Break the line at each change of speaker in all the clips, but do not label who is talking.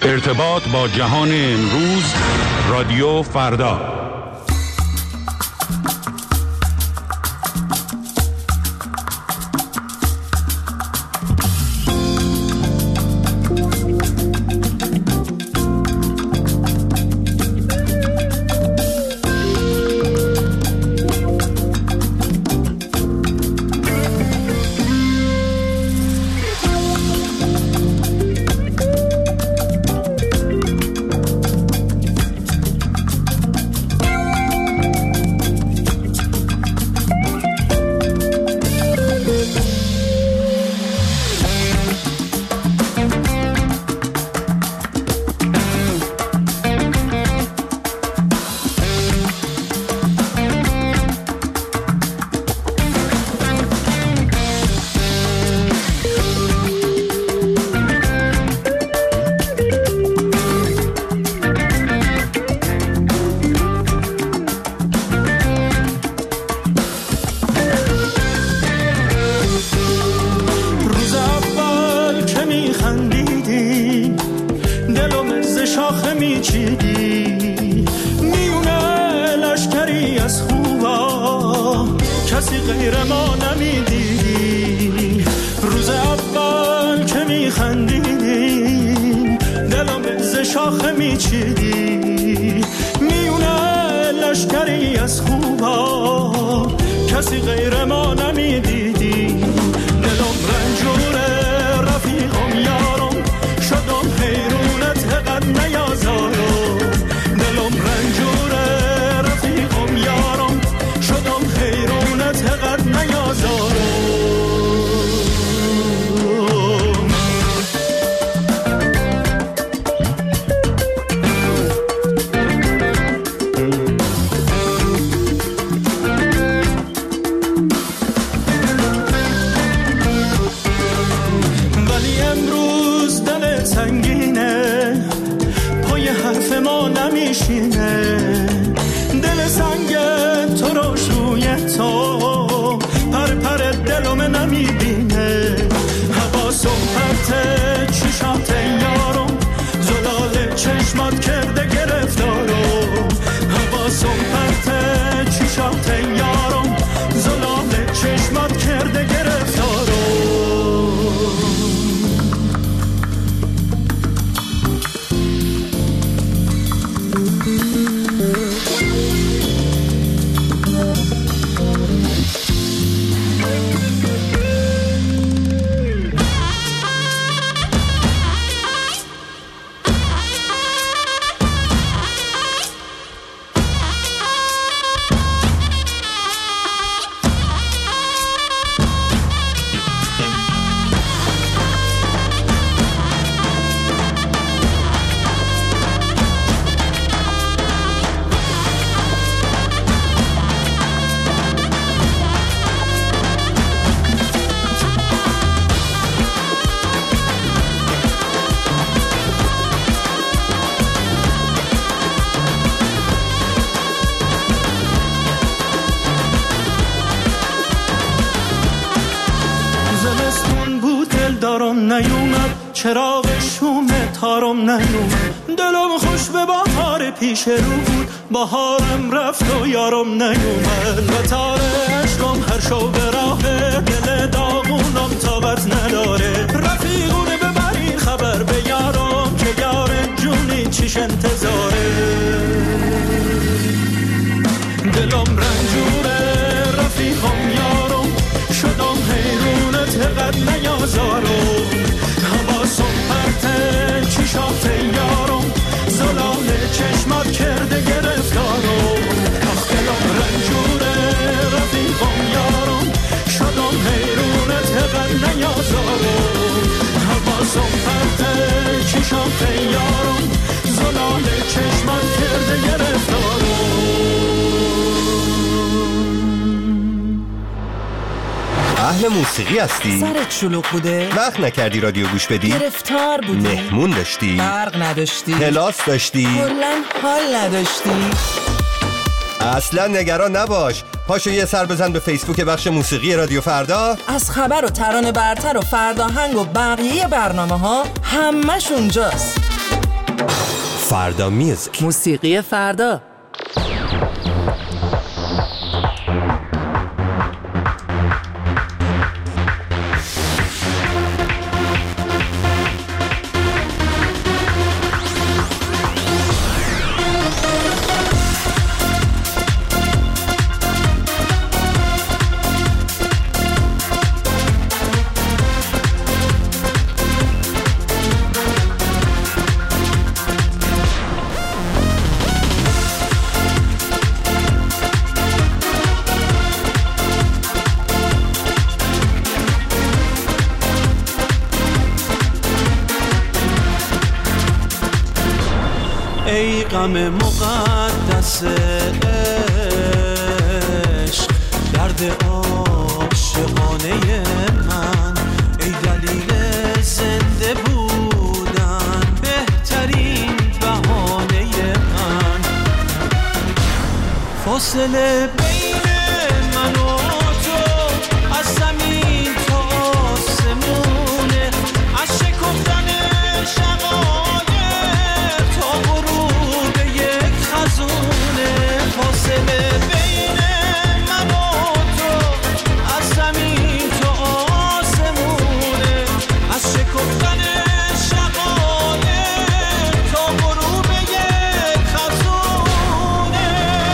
ارتباط با جهان امروز، رادیو فردا.
چراغ شوم تارم نیومد، دلم خوش به بهار پیش رو بود، بهارم رفت و یارم نیومد. و تار عشقم هر شو به راه دل داغونم طاقت نداره. رفیقونه ببرین خبر به یارم که یار جونی چیش انتظاره. دلم رنجوره رفیقم یارم، شدم حیرونت قد نیازارم. حواسم پرته چشات یارم، زلال چشمات کرده گرفتارم. آخ دلم رنجوره رفیقم یارم، شدم حیرونت قد نیازارم. حواسم پرته چشات یارم، زلال چشمات کرده گرفتارم.
اهل موسیقی هستی؟
سرت شلوغ بوده؟
وقت نکردی رادیو گوش بدی؟
گرفتار بودی؟
مهمون داشتی؟
برق نداشتی؟
کلاس داشتی؟
کلاً حال نداشتی؟
اصلا نگران نباش، پاشو یه سر بزن به فیسبوک بخش موسیقی رادیو فردا.
از خبر و ترانه برتر و فرداهنگ و بقیه برنامه ها همش اونجاست.
فردا میوزیک.
موسیقی فردا.
ای غم مقدس عشق، درد عاشقانه من، ای دلیل زنده بودن، بهترین بهانه من. فاصله بین من و تو از زمین تا آسمونه، از شکفتن شقایق تا غروب یک خزونه. فاصله بین من و تو از زمین تا آسمونه، از شکفتن شقایق تا غروب یک خزونه.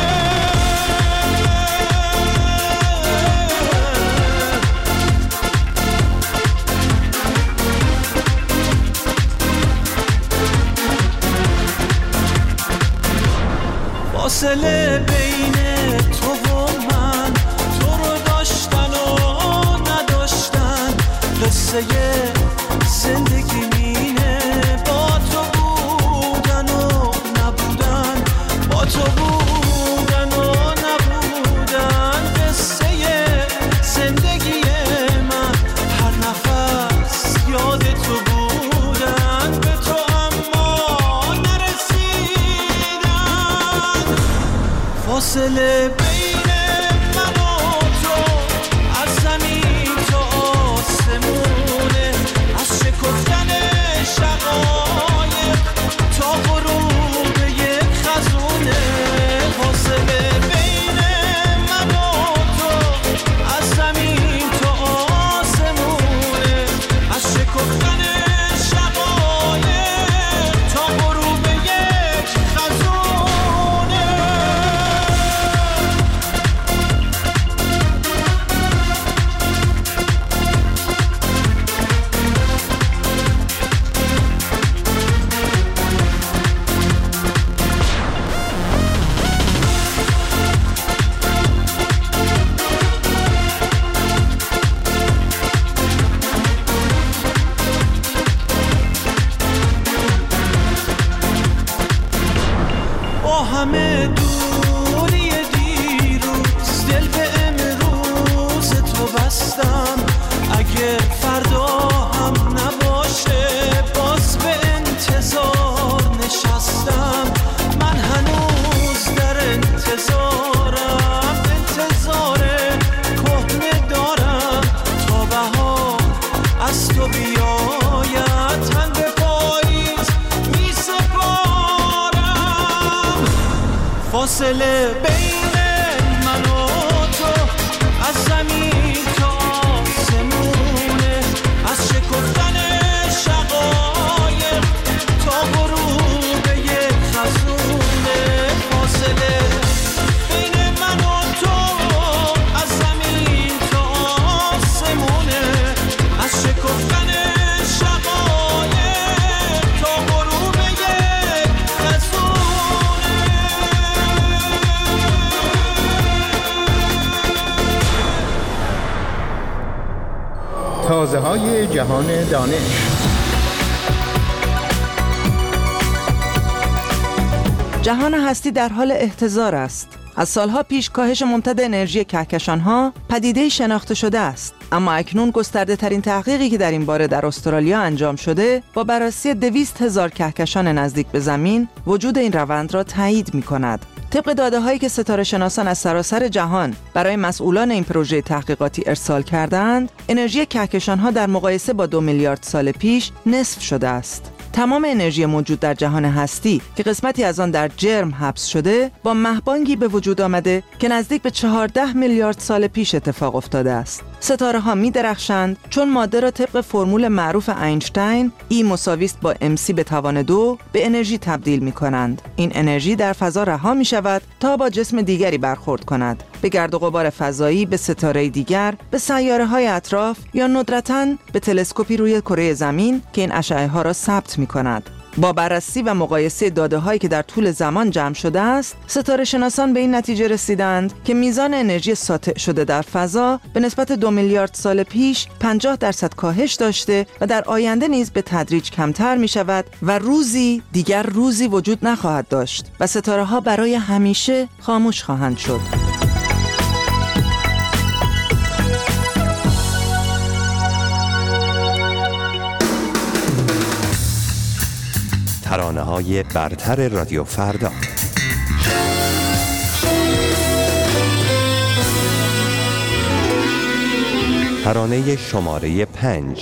فاصله بین تو و من، تو رو داشتن و نداشتن، قصه زندگی مینه، با تو بودن و نبودن، با تو بودن و نبودن، قصه زندگی من. هر نفس یاد تو بودن، به تو اما نرسیدن. فاصله بین من و تو از زمین تا آسمونه، از شکفتن شقایق تا غروب یک خزونه. فاصله بین من و تو از زمین تا آسمونه، از شکفتن شقایق تا غروب یک خزونه. با همه دوری دیروز، دل به امروز تو بستم. اگه فردا هم نباشه، باز به انتظار نشستم. من هنوز در انتظارم، انتظار کهنه دارم، تا بهار از تو بیاید، تن به پاییز می سپارم. فاصله بین من و تو از زمین تا آسمونه، از شکفتن شقایق تا غروب یک خزونه. فاصله بین من و تو از زمین تا آسمونه، از شکفتن شقایق تا غروب یک خزونه.
تازه‌های جهان دانش.
جهان هستی در حال احتضار است. از سالها پیش کاهش ممتد انرژی کهکشان‌ها پدیده‌ای شناخته شده است، اما اکنون گسترده ترین تحقیقی که در این باره در استرالیا انجام شده با بررسی 200,000 کهکشان نزدیک به زمین وجود این روند را تایید می‌کند. طبق داده‌هایی که ستاره شناسان از سراسر جهان برای مسئولان این پروژه تحقیقاتی ارسال کردند، انرژی کهکشان‌ها در مقایسه با 2 میلیارد سال پیش نصف شده است. تمام انرژی موجود در جهان هستی که قسمتی از آن در جرم حبس شده با مهبانگی به وجود آمده که نزدیک به 14 میلیارد سال پیش اتفاق افتاده است. ستاره ها می درخشند چون ماده را طبق فرمول معروف اینشتین E مساویست با mc به توان 2 به انرژی تبدیل می کنند. این انرژی در فضا رها می شود تا با جسم دیگری برخورد کند، به گرد و غبار فضایی، به ستاره دیگر، به سیاره های اطراف یا ندرتاً به تلسکوپی روی کره زمین که این اشعه ها را ثبت می کند. با بررسی و مقایسه داده هایی که در طول زمان جمع شده است، ستاره شناسان به این نتیجه رسیدند که میزان انرژی ساطع شده در فضا به نسبت 2 میلیارد سال پیش 50% کاهش داشته و در آینده نیز به تدریج کمتر می شود و روزی دیگر روزی وجود نخواهد داشت و ستاره ها برای همیشه خاموش خواهند شد.
ترانه‌های برتر رادیو فردا. ترانه شماره 5.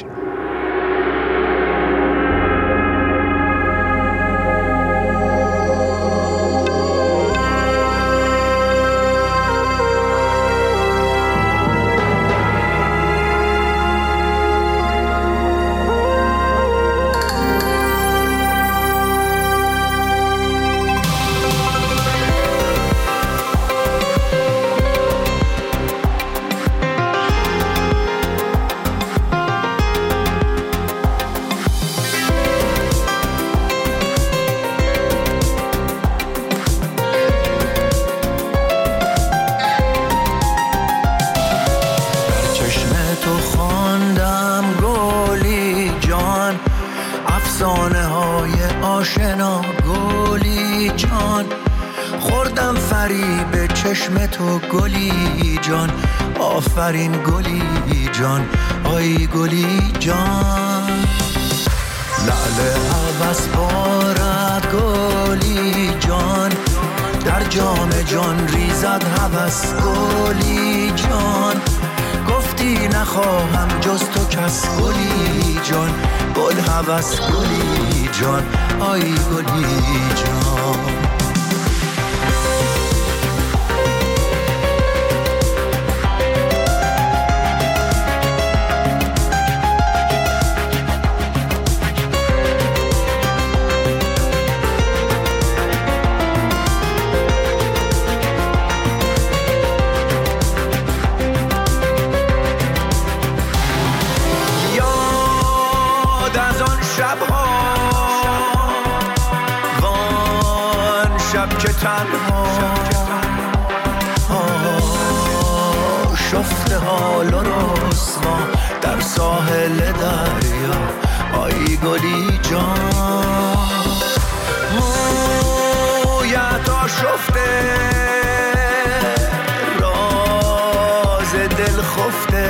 آشنا گلی جان، خوردم فریب چشم تو گلی جان، آفرین گلی جان، آی گلی جان. لعل هوس بارد گلی جان، در جام جان ریزد هوس گلی جان. گفتی نخواهم جز تو کس گلی جان، گل هوس گلی جان، آی گلی جان. که تنها شفته حال و رسوا در ساحل دریا، آی گلی جان. مویت آشفته راز دل خفته،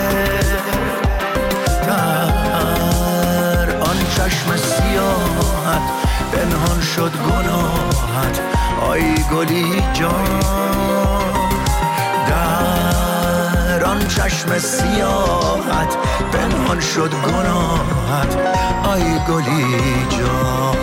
در آن چشم سیاحت پنهان شد گناهت، آی گلی جان. در آن چشم سیاحت پنهان شد گناهت، آی گلی جان.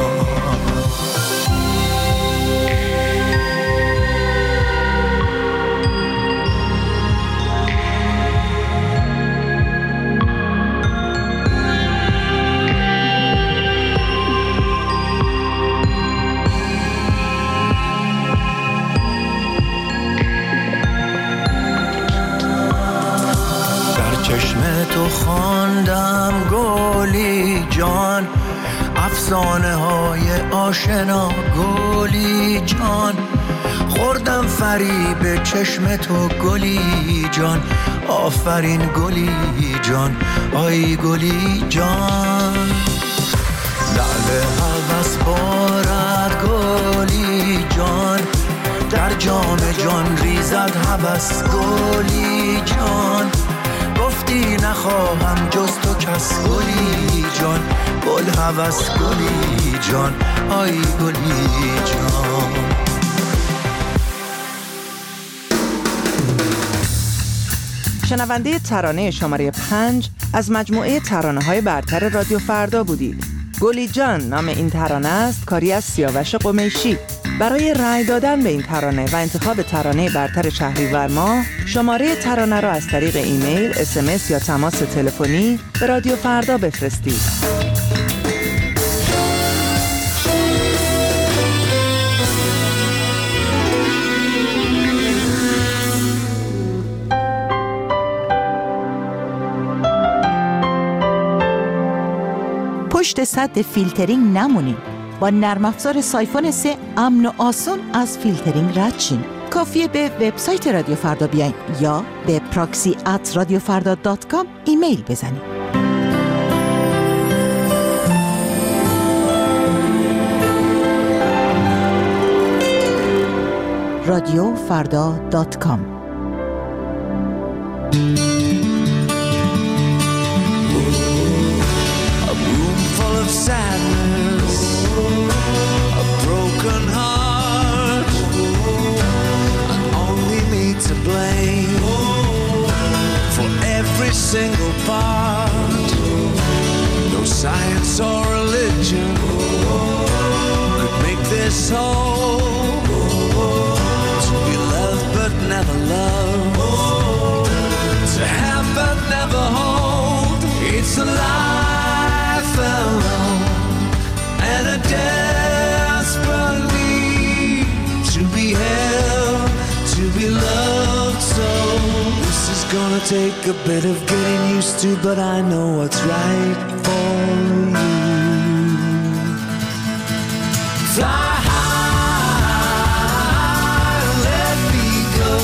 چشم تو خواندم گلی جان، افسانه های آشنا گلی جان. خوردم فریب چشم تو گلی جان، آفرین گلی جان، آی گلی جان. لعل هوس بارد گلی جان، در جام جان ریزد هوس گلی جان. گفتی نخواهم جز تو کس گلی جان، گل هوس گلی جان، آی گلی جان.
شنونده ترانه شماره 5 از مجموعه ترانه‌های برتر رادیو فردا بودید. گلی جان نام این ترانه است، کاری از سیاوش قمیشی. برای رأی دادن به این ترانه و انتخاب ترانه برتر شهریور ماه، شماره ترانه را از طریق ایمیل، SMS یا تماس تلفنی به رادیو فردا بفرستید.
پشت سد فیلترینگ نمونین. با نرم افزار سایفون 3 امن و آسون از فیلترینگ رد شین. کافیه به وبسایت رادیو فردا بیاین یا به proxy@radiofarda.com ایمیل بزنید. radiofarda.com.
Sadness, a broken heart, and only me to blame for every single part. No science or religion could make this whole. To be loved but never loved, to have but never hold. It's a life alone and a desperate need to be held, to be loved. So this is gonna take a bit of getting used to, but I know what's right for you. Fly high, let me go.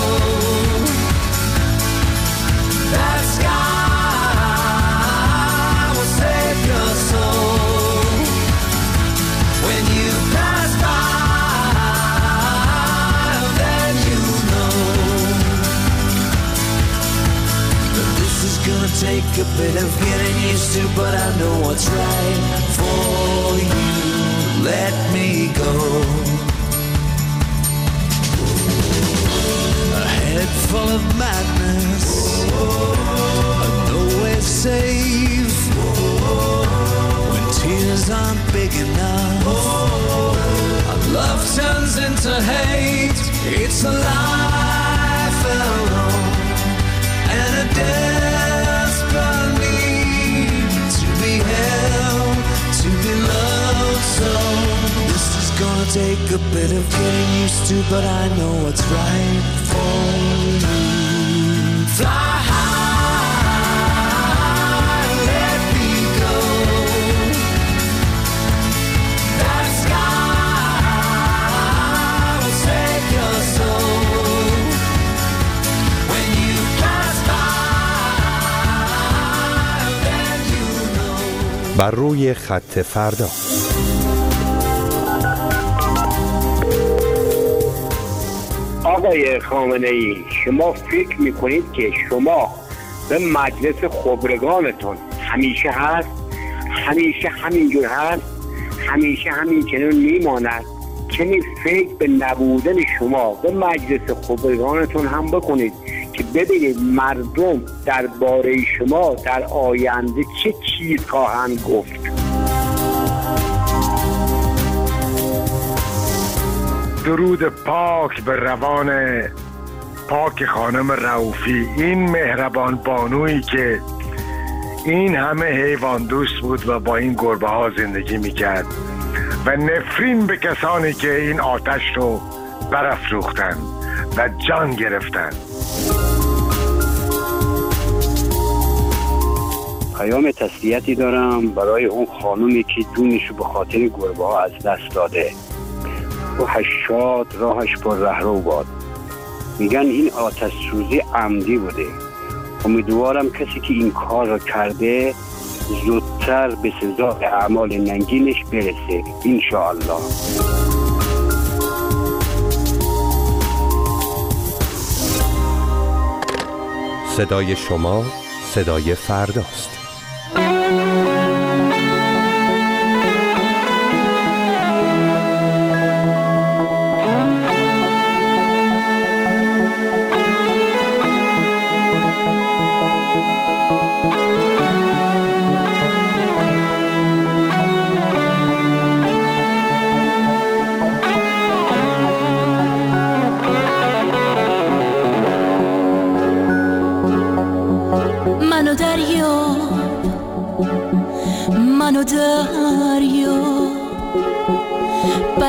That sky will save your soul. When you pass by, then you know that this is gonna take a bit of getting used to, but I know what's right for you. Let me go. A head full of madness, nowhere safe. When tears aren't big enough, our love turns into hate. It's a life alone and a desperate need to be held, to be loved. So this is gonna take a bit of getting used to, but I know what's right for you. Fly high, let me go. That sky will save your soul. When you pass by, then you know.
بر روی خط فردا.
آقای خامنه‌ای، شما فکر میکنید که شما به مجلس خبرگانتون همیشه هست، همیشه همینجور هست، همیشه همین چنین میماند؟ چنین فکر به نبودن شما به مجلس خبرگانتون هم بکنید که ببینید مردم درباره شما در آینده چه چیز خواهند گفت.
درود پاک به روان پاک خانم رؤوفی، این مهربان بانویی که این همه حیوان دوست بود و با این گربه ها زندگی میکرد و نفرین به کسانی که این آتش رو برافروختن و جان گرفتن.
پیام تسلیتی دارم برای اون خانومی که جونشو به خاطر گربه ها از دست داده و شاد راهش پر رهرو باد. میگن این آتش سوزی عمدی بوده. امیدوارم کسی که این کار را کرده زودتر به سزای اعمال ننگینش برسه انشاءالله.
صدای شما صدای فرداست.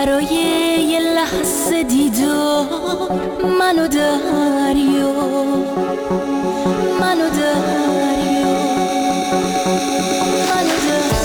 برای یه لحظه دیدار منو دریا، منو دریا، منو دریا.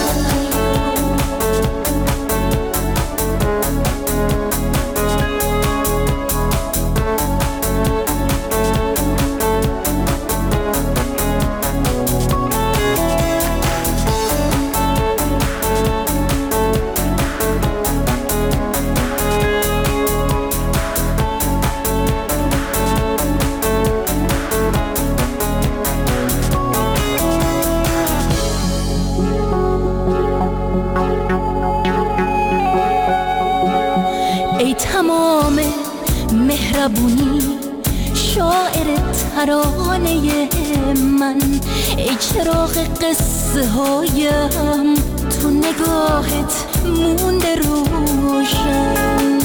تمام مهربونی شاعر ترانه من، ای چراغ قصه هایم تو نگاهت مونده روشن.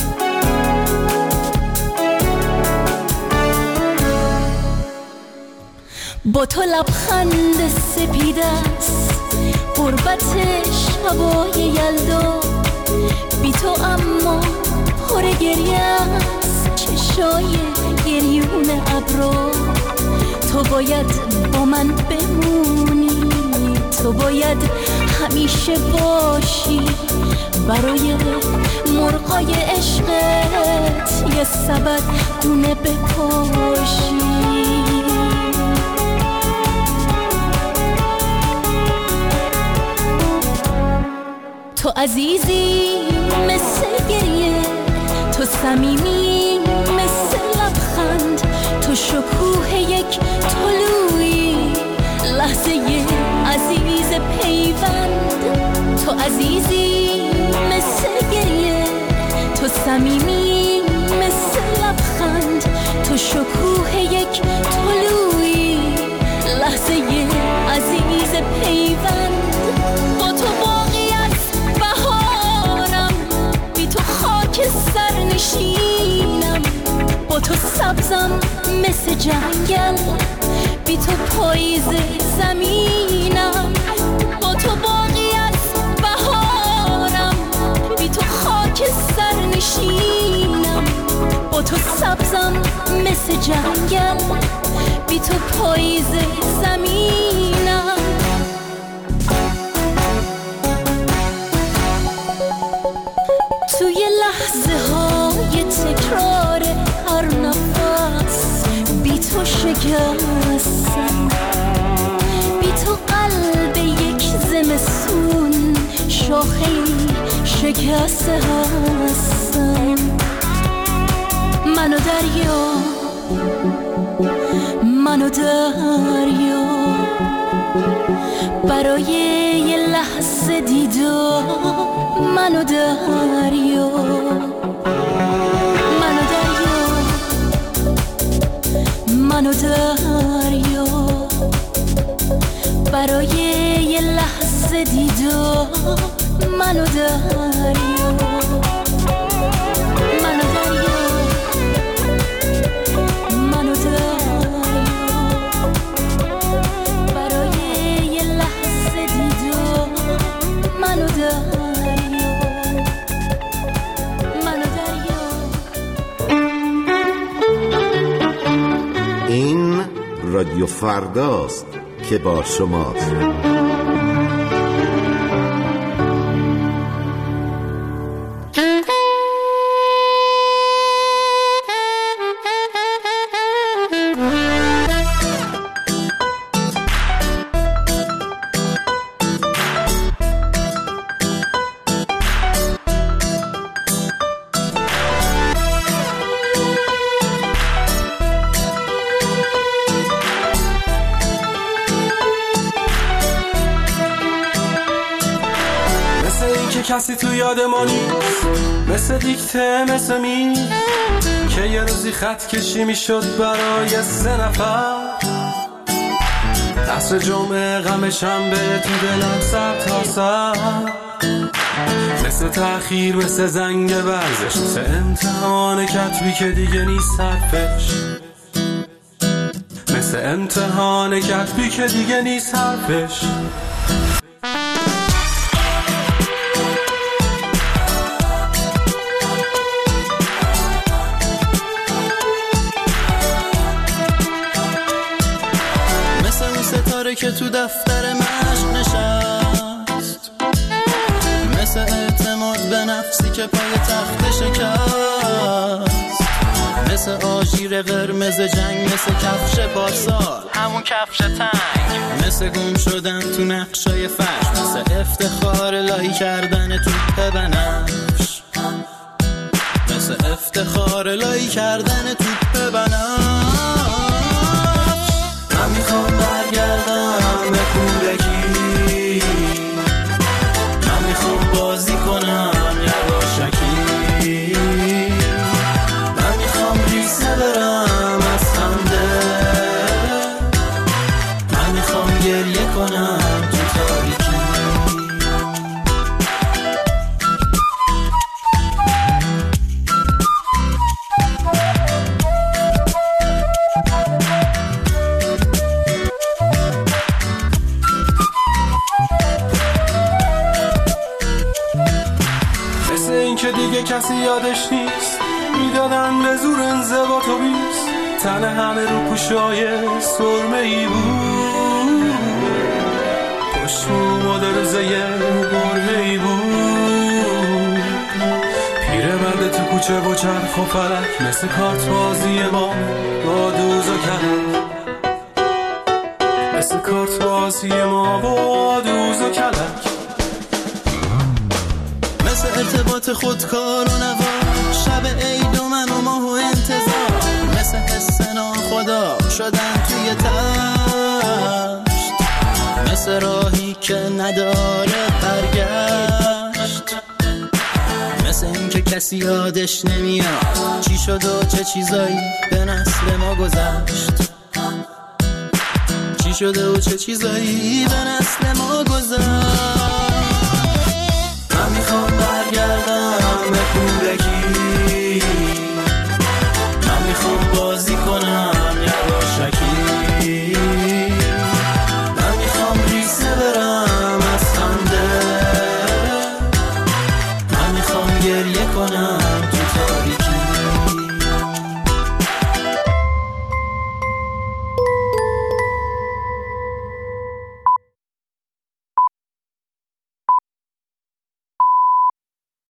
با تو لبخند سپیده است غربت شبای یلدا، بی تو اما پر گریه است چشای گریون ابرا. تو باید با من بمونی، تو باید همیشه باشی، برای مرغای عشقت یه سبد دونه بپاشی. تو عزیزی مثل گریه، تو صمیمی مثل لبخند، تو شکوه یک طلوعی، لحظه عزیز پیوند. تو عزیزی مثل گریه، تو صمیمی مثل لبخند، تو شکوه یک طلوعی، لحظه عزیز پیوند. با تو باقی از بهارم، بی تو خاک سرنشینم، با تو سبزم مثل جنگل، بی تو پاییز زمینم. با تو باقی از بهارم، بی تو خاک سرنشینم، با تو سبزم مثل جنگل، بی تو پاییز زمینم. توی لحظه های تکرار هر نفس بی تو شکستم، بی تو قلب یک زمستون شاخه شکسته هستم. منو دریا، منو دریا، برای یه لحظه دیدار منو دریا، منو دریا، منو دریا، برای یه لحظه دیدار منو دریا، منو دریا، منو دریا، برای یه لحظه دیدار منو دریا.
این رادیو فرداست که با شماست.
کسی تو یاد ما نیست، مثل دیکته مثل می که یه روزی خط کشی می شد برای 3 نفر. عصر جمعه غم شنبه تو دلم سر تا سر، مثل تأخیر مثل زنگ ورزش، مثل امتحان کتبی که دیگه نیست حرفش، مثل امتحان کتبی که دیگه نیست حرفش.
که تو دفتر مشق نشست، مثل اعتماد به نفسی که پای تخت شکست، مثل آژیر قرمز جنگ، مثل کفش پارسال همون کفش تنگ، مثل گم شدن تو نقشای فرش، مثل افتخار لایی کردن توپ بنفش، مثل افتخار لایی کردن توپ بنفش. من میخوام برگردم به کودکی، من میخوام بازی کنم یواشکی، من میخوام ریسه برم از خنده، من میخوام گریه کنم تو تاریکی.
دیگه کسی یادش نیست، میدادن به زور انضباط و بیست، تن همه رو پوشای سرمه‌ای بود، پشت ماد روزه بره‌ای بود، پیرمرد تو کوچه و چرخ و فلک، مثل کارت بازی ما با دوز و کلک، مثل کارت بازی ما با دوز و کلک،
مثل ارتباط خودکار و نوا، شب عید و من و ماه و انتظار، مثل حس ناخدا شدن توی تشت، مثل راهی که نداره برگشت، مثل این که کسی یادش نمیاد چی شد و چه چیزایی به نسل ما گذشت، چی شده و چه چیزایی به نسل ما گذشت.